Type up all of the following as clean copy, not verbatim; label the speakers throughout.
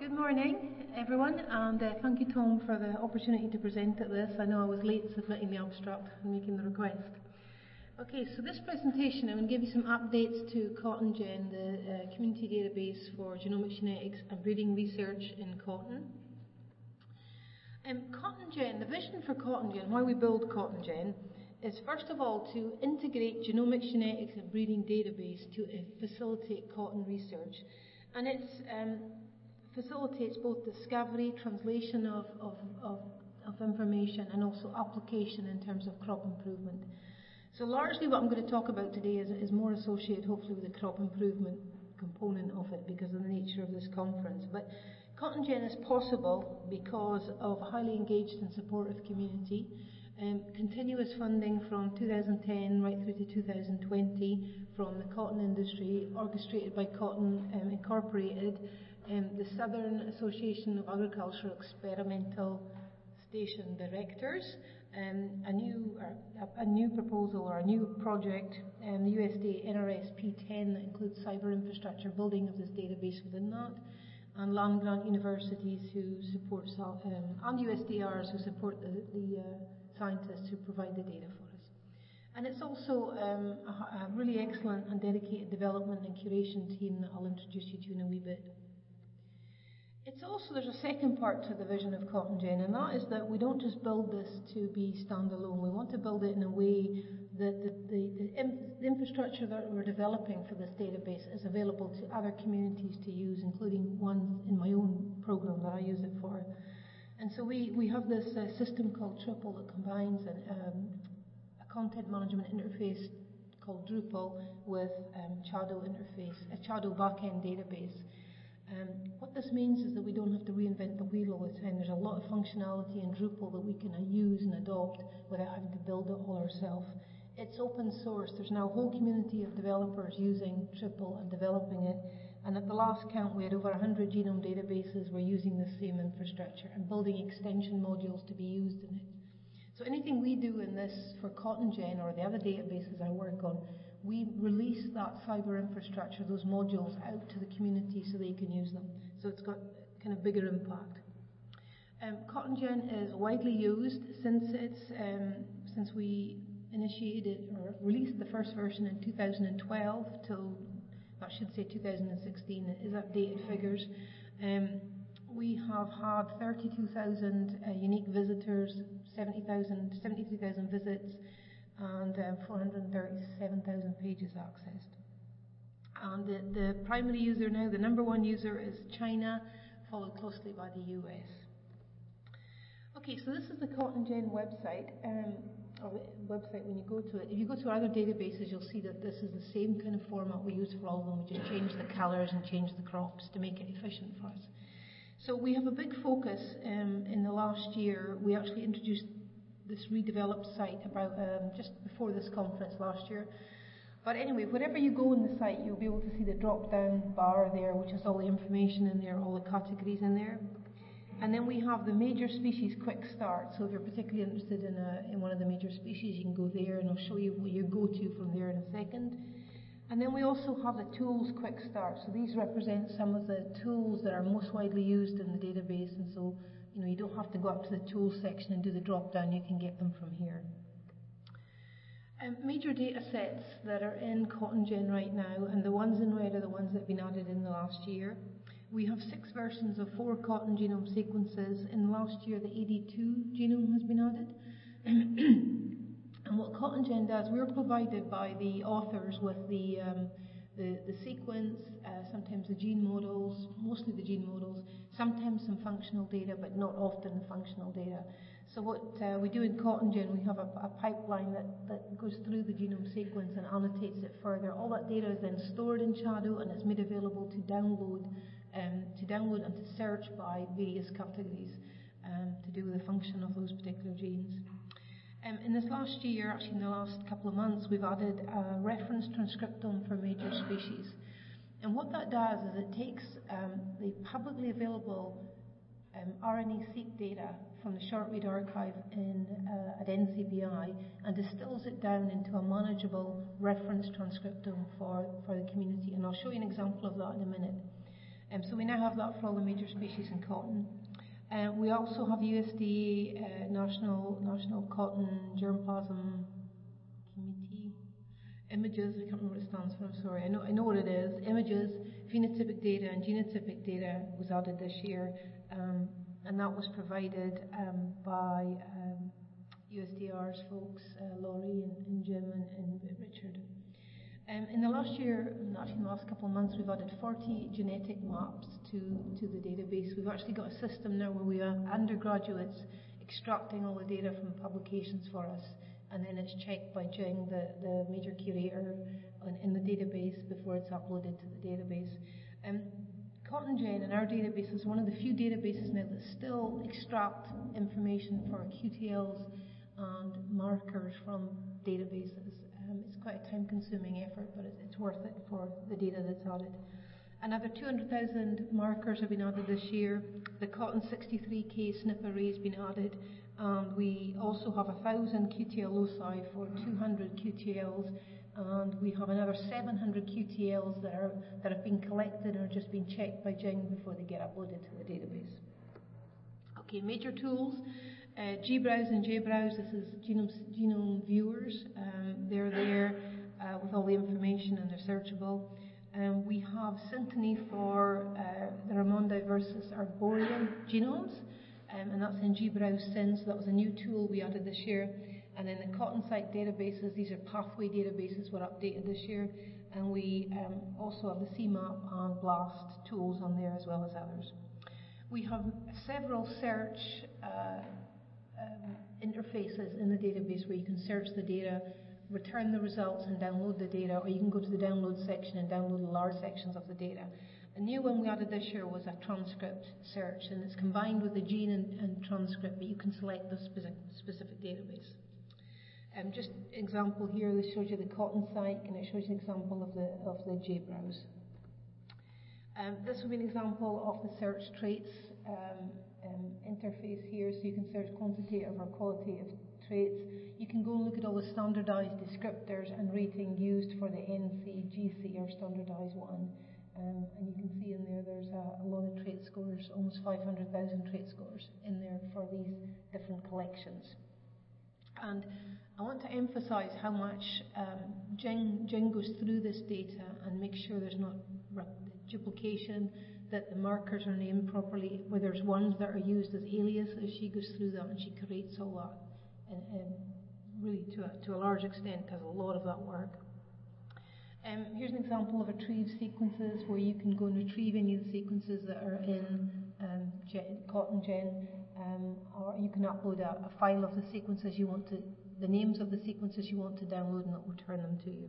Speaker 1: Good morning, everyone, and thank you, Tom, for the opportunity to present at this. I know I was late submitting the abstract and making the request. Okay, so this presentation, I'm going to give you some updates to CottonGen, the community database for genomic genetics and breeding research in cotton. CottonGen, the vision for CottonGen, why we build CottonGen, is first of all to integrate genomic genetics and breeding database to facilitate cotton research. And it facilitates both discovery, translation of information, and also application in terms of crop improvement. So largely what I'm going to talk about today is more associated hopefully with the crop improvement component of it because of the nature of this conference. But CottonGen is possible because of a highly engaged and supportive community, continuous funding from 2010 right through to 2020 from the cotton industry, orchestrated by Cotton Incorporated, the Southern Association of Agricultural Experimental Station Directors, a new proposal or a new project, the USDA NRSP10 that includes cyber infrastructure, building of this database within that, and land-grant universities who support, and USDRs who support the scientists who provide the data for us. And it's also a really excellent and dedicated development and curation team that I'll introduce you to in a wee bit. It's also, there's a second part to the vision of CottonGen, and that is that we don't just build this to be standalone. We want to build it in a way that the infrastructure that we're developing for this database is available to other communities to use, including one in my own program that I use it for. And so we have this system called Triple that combines a content management interface called Drupal with Chado interface, a Chado backend database. What this means is that we don't have to reinvent the wheel all the time. There's a lot of functionality in Drupal that we can use and adopt without having to build it all ourselves. It's open source. There's now a whole community of developers using Triple and developing it. And at the last count, we had over 100 genome databases were using the same infrastructure and building extension modules to be used in it. So anything we do in this for CottonGen or the other databases I work on, we release that cyber infrastructure, those modules, out to the community so they can use them. So it's got kind of bigger impact. CottonGen is widely used since we initiated or released the first version in 2012 till, I should say 2016, it is updated figures. We have had 32,000 unique visitors, 73,000 visits, and 437,000 pages accessed. And the primary user now, the number one user is China, followed closely by the US. Okay, so this is the CottonGen website, or website when you go to it. If you go to our other databases, you'll see that this is the same kind of format we use for all of them. We just change the colors and change the crops to make it efficient for us. So we have a big focus in the last year. We actually introduced this redeveloped site about just before this conference last year. But anyway, wherever you go in the site, you'll be able to see the drop-down bar there, which has all the information in there, all the categories in there. And then we have the major species quick start. So if you're particularly interested in one of the major species, you can go there, and I'll show you what you go to from there in a second. And then we also have the tools quick start. So these represent some of the tools that are most widely used in the database, and so you don't have to go up to the tools section and do the drop down. You can get them from here. Major data sets that are in CottonGen right now, and the ones in red are the ones that have been added in the last year. We have 6 versions of 4 cotton genome sequences. In the last year, the AD2 genome has been added. And what CottonGen does, we're provided by the authors with the sequence, sometimes the gene models, mostly the gene models, sometimes some functional data, but not often the functional data. So what we do in CottonGen, we have a pipeline that goes through the genome sequence and annotates it further. All that data is then stored in Chado and it's made available to download and to search by various categories to do with the function of those particular genes. In this last year, actually in the last couple of months, we've added a reference transcriptome for major species. And what that does is it takes the publicly available RNA-seq data from the short-read archive at NCBI and distills it down into a manageable reference transcriptome for the community. And I'll show you an example of that in a minute. So we now have that for all the major species in cotton. We also have USDA National Cotton Germplasm Committee images. I can't remember what it stands for. I'm sorry. I know what it is. Images, phenotypic data, and genotypic data was added this year, and that was provided by USDR's folks, Laurie and Jim and Richard. In the last year, actually in the last couple of months, we've added 40 genetic maps to the database. We've actually got a system now where we have undergraduates extracting all the data from publications for us, and then it's checked by Jing, the major curator in the database before it's uploaded to the database. CottonGen in our database is one of the few databases now that still extract information for QTLs and markers from databases. It's quite a time-consuming effort, but it's worth it for the data that's added. Another 200,000 markers have been added this year. The Cotton 63K SNP array has been added. We also have 1,000 QTL loci for 200 QTLs, and we have another 700 QTLs that have been collected and are just being checked by Jing before they get uploaded to the database. Okay, major tools. GBrowse and JBrowse, this is genome viewers. They're there with all the information and they're searchable. We have Synteny for the Ramondi versus Arborean genomes, and that's in GBrowse Syn. That was a new tool we added this year. And then the cotton site databases, these are pathway databases, were updated this year. And we also have the CMAP and BLAST tools on there as well as others. We have several search interfaces in the database where you can search the data, return the results and download the data, or you can go to the download section and download the large sections of the data. A new one we added this year was a transcript search, and it's combined with the gene and transcript, but you can select the specific database. Just example here, this shows you the cotton site, and it shows you an example of the JBrowse. This will be an example of the search traits interface here, so you can search quantitative or qualitative traits. You can go and look at all the standardized descriptors and rating used for the NC/GC or standardized one. And you can see in there's a lot of trait scores, almost 500,000 trait scores in there for these different collections. And I want to emphasize how much Jing goes through this data and makes sure there's not duplication, that the markers are named properly, where there's ones that are used as aliases. She goes through that and she creates all that, and really to a large extent does a lot of that work. Here's an example of retrieve sequences where you can go and retrieve any of the sequences that are in CottonGen, or you can upload a file of the sequences you want to, the names of the sequences you want to download, and it will return them to you.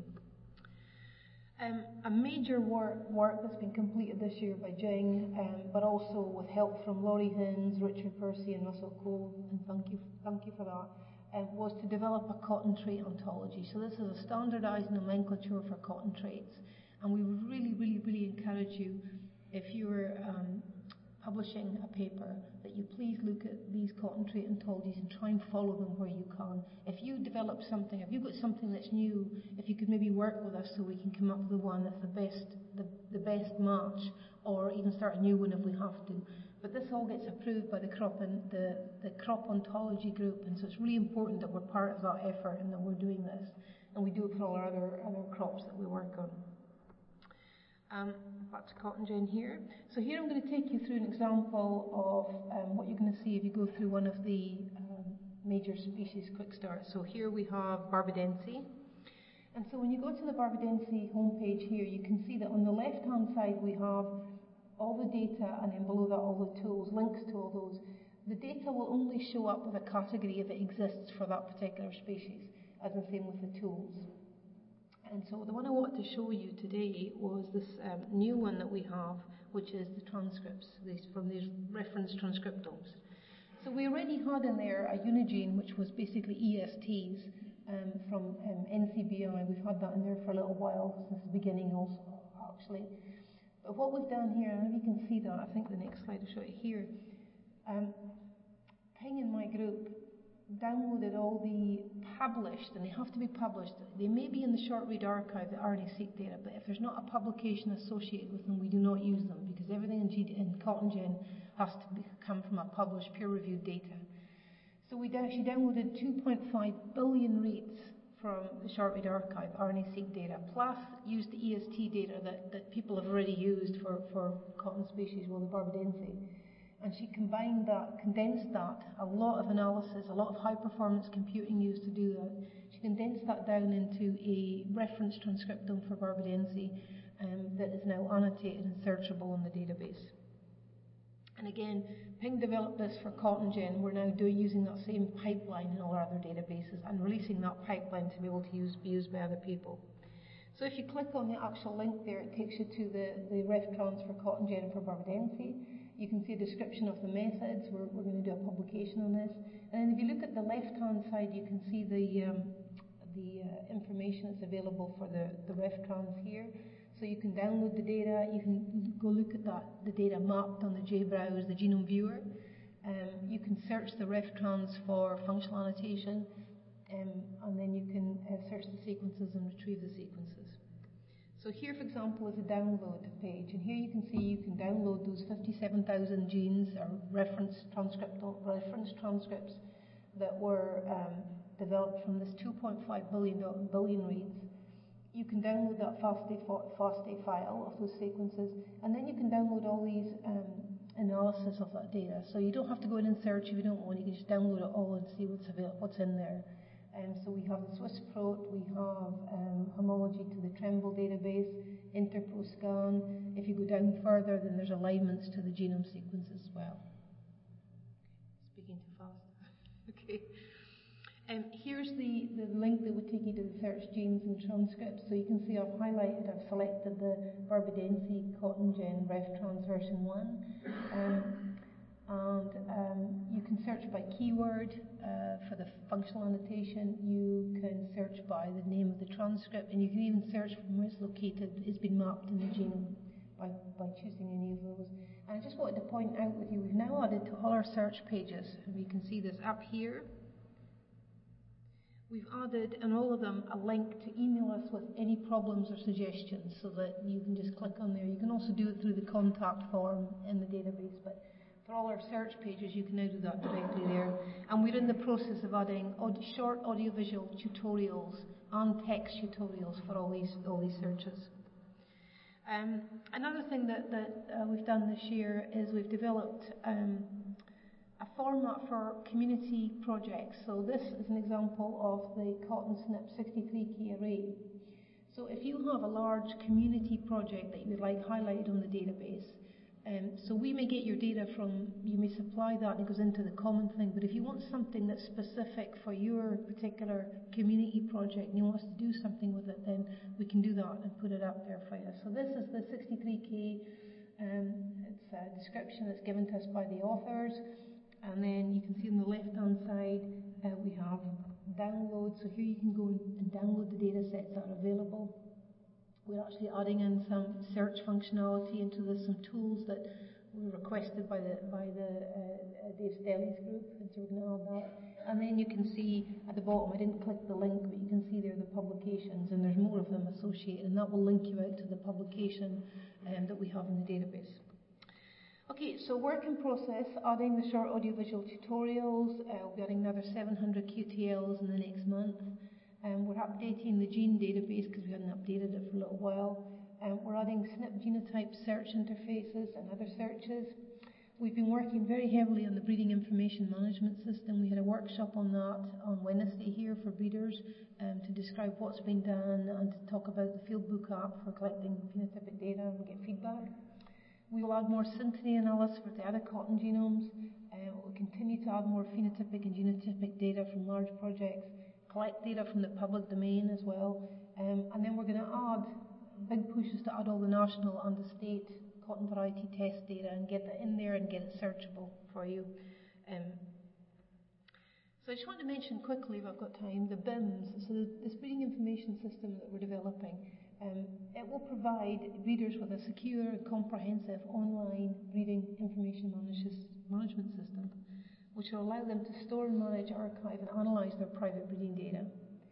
Speaker 1: A major work that's been completed this year by Jing, but also with help from Laurie Hinds, Richard Percy and Russell Cole, and thank you for that, was to develop a cotton trait ontology. So this is a standardized nomenclature for cotton traits, and we would really encourage you, if you're publishing a paper, that you please look at these cotton trait ontologies and try and follow them where you can. If you develop something, if you've got something that's new, if you could maybe work with us so we can come up with the one that's the best match, or even start a new one if we have to. But this all gets approved by the crop ontology group, and so it's really important that we're part of that effort and that we're doing this, and we do it for all our other crops that we work on. Back to CottonGen here. So here I'm going to take you through an example of what you're going to see if you go through one of the major species quick start. So here we have Barbadense. And so when you go to the Barbadense homepage here, you can see that on the left-hand side we have all the data, and then below that all the tools, links to all those. The data will only show up with a category if it exists for that particular species, as the same with the tools. And so the one I wanted to show you today was this new one that we have, which is the transcripts, from these reference transcriptomes. So we already had in there a Unigene, which was basically ESTs from NCBI. We've had that in there for a little while, since the beginning also, actually. But what we've done here, and if you can see that, I think the next slide will show it here. Ping in my group downloaded all the published, and they have to be published. They may be in the short read archive, the RNA-seq data, but if there's not a publication associated with them, we do not use them, because everything in CottonGen has to come from a published peer-reviewed data. So she downloaded 2.5 billion reads from the short read archive, RNA-seq data, plus used the EST data that people have already used for cotton species, Wola barbadense. And she combined that, condensed that, a lot of analysis, a lot of high-performance computing used to do that. She condensed that down into a reference transcriptome for barbadense that is now annotated and searchable in the database. And again, Ping developed this for CottonGen. We're now using that same pipeline in all our other databases and releasing that pipeline to be able to be used by other people. So if you click on the actual link there, it takes you to the RefTrans for CottonGen for barbadense. You can see a description of the methods. We're going to do a publication on this. And then if you look at the left-hand side, you can see the information that's available for the RefTrans here. So you can download the data. You can go look at the data mapped on the JBrowse, the Genome Viewer. You can search the RefTrans for functional annotation, and then you can search the sequences and retrieve the sequences. So here, for example, is a download page, and here you can see you can download those 57,000 genes or reference transcripts that were developed from this 2.5 billion reads. You can download that FASTA file of those sequences, and then you can download all these analysis of that data. So you don't have to go in and search if you don't want. You can just download it all and see what's in there. So we have the SwissProt, we have homology to the Tremble database, InterProScan. If you go down further, then there's alignments to the genome sequence as well. Speaking too fast. Okay. Here's the link that would take you to the search genes and transcripts. So you can see I've selected the barbadense CottonGen RefTrans version 1. You can search by keyword for the functional annotation. You can search by the name of the transcript, and you can even search from where it's located. It's been mapped in the genome by choosing any of those. And I just wanted to point out with you, we've now added to all our search pages, and we can see this up here. We've added, in all of them, a link to email us with any problems or suggestions, so that you can just click on there. You can also do it through the contact form in the database, but for all our search pages, you can now do that directly there. And we're in the process of adding short audiovisual tutorials and text tutorials for all these searches. Another thing that we've done this year is we've developed a format for community projects. So this is an example of the CottonSNP 63K array. So if you have a large community project that you would like highlighted on the database, so we may get your data from, you may supply that and it goes into the common thing, but if you want something that's specific for your particular community project and you want us to do something with it, then we can do that and put it up there for you. So this is the 63K, it's a description that's given to us by the authors, and then you can see on the left hand side we have download, so here you can go and download the data sets that are available. We're actually adding in some search functionality into this, some tools that were requested by the Dave Stelly's group, and so we're going to add that. And then you can see at the bottom, I didn't click the link, but you can see there the publications, and there's more of them associated, and that will link you out to the publication that we have in the database. Okay, so work in process, adding the short audiovisual tutorials. We'll be adding another 700 QTLs in the next month. We're updating the gene database because we hadn't updated it for a little while. We're adding SNP genotype search interfaces and other searches. We've been working very heavily on the breeding information management system. We had a workshop on that on Wednesday here for breeders to describe what's been done and to talk about the Fieldbook app for collecting phenotypic data and get feedback. We will add more synteny analysis for the other cotton genomes. We'll continue to add more phenotypic and genotypic data from large projects, collect data from the public domain as well, and then we're going to add big pushes to add all the national and the state cotton variety test data and get that in there and get it searchable for you. So I just want to mention quickly, if I've got time, the BIMS, so this breeding information system that we're developing. It will provide breeders with a secure and comprehensive online breeding information management system which will allow them to store and manage, archive and analyse their private breeding data.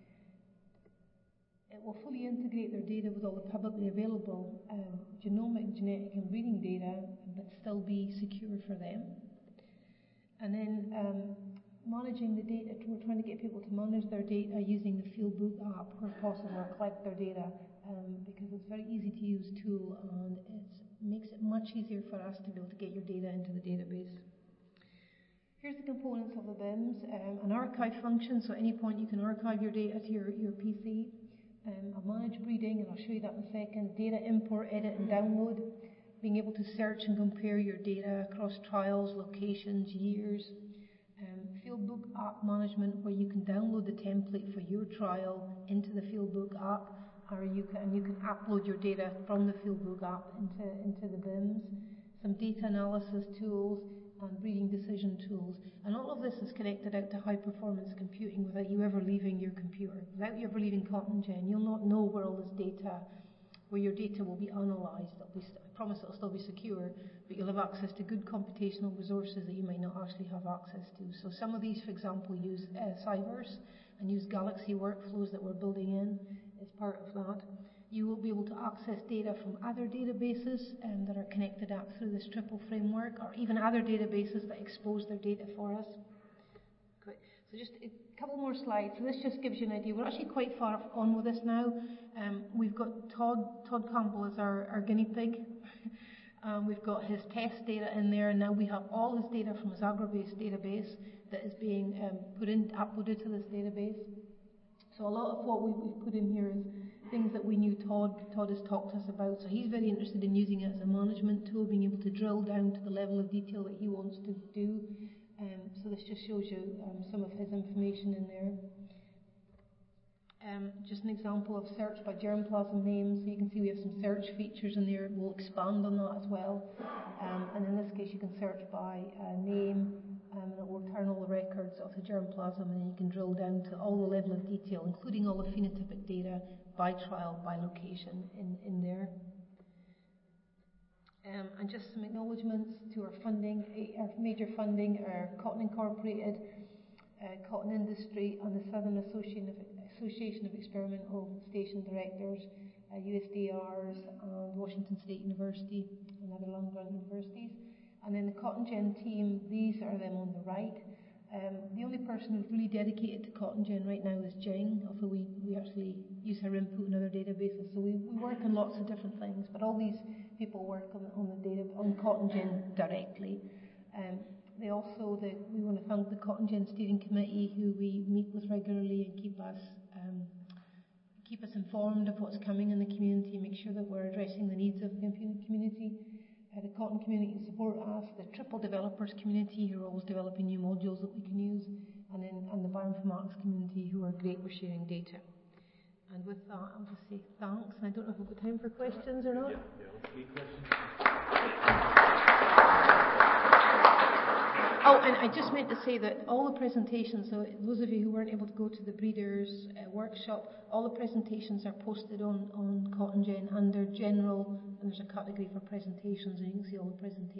Speaker 1: It will fully integrate their data with all the publicly available genomic, genetic and breeding data, but still be secure for them. And then managing the data, we're trying to get people to manage their data using the Fieldbook app where possible, or collect their data, because it's a very easy to use tool and it makes it much easier for us to be able to get your data into the database. Here's the components of the BIMs. An archive function, so at any point you can archive your data to your PC. A manage breeding, and I'll show you that in a second. Data import, edit and download. Being able to search and compare your data across trials, locations, years. Fieldbook app management, where you can download the template for your trial into the Fieldbook app, or you can upload your data from the Fieldbook app into the BIMs. Some data analysis tools and breeding decision tools. And all of this is connected out to high performance computing without you ever leaving your computer. Without you ever leaving CottonGen, you'll not know where all this data, where your data will be analysed. I promise it'll still be secure, but you'll have access to good computational resources that you might not actually have access to. So some of these, for example, use Cyverse and use Galaxy workflows that we're building in as part of that. You will be able to access data from other databases that are connected up through this triple framework, or even other databases that expose their data for us. Great. So just a couple more slides. So this just gives you an idea. We're actually quite far on with this now. We've got Todd Campbell as our guinea pig. We've got his test data in there, and now we have all his data from his Agrabase database that is being uploaded to this database. So a lot of what we've put in here is things that we knew Todd has talked to us about. So he's very interested in using it as a management tool, being able to drill down to the level of detail that he wants to do. So this just shows you some of his information in there. Just an example of search by germplasm names. So you can see we have some search features in there. We'll expand on that as well. And in this case, you can search by name, and it will return all the records of the germplasm, and then you can drill down to all the level of detail, including all the phenotypic data by trial, by location in there. And just some acknowledgements to our funding, our major funding, our Cotton Incorporated, Cotton Industry, and the Southern Association of Experimental Station Directors, USDRs, and Washington State University, and other land-grant universities. And then the CottonGen team, these are them on the right. The only person who's really dedicated to CottonGen right now is Jing, although we actually use her input in other databases. So we work on lots of different things, but all these people work on CottonGen directly. We want to thank the CottonGen Steering Committee, who we meet with regularly and keep us informed of what's coming in the community, make sure that we're addressing the needs of the community. The Cotton community support us, the Triple developers community, who are always developing new modules that we can use, and the bioinformatics community, who are great for sharing data. And with that, I'll just say thanks, and I don't know if we've got time for questions or not.
Speaker 2: Yeah, let's take questions.
Speaker 1: Oh, and I just meant to say that all the presentations, so those of you who weren't able to go to the Breeders workshop, all the presentations are posted on CottonGen under general, and there's a category for presentations, and you can see all the presentations.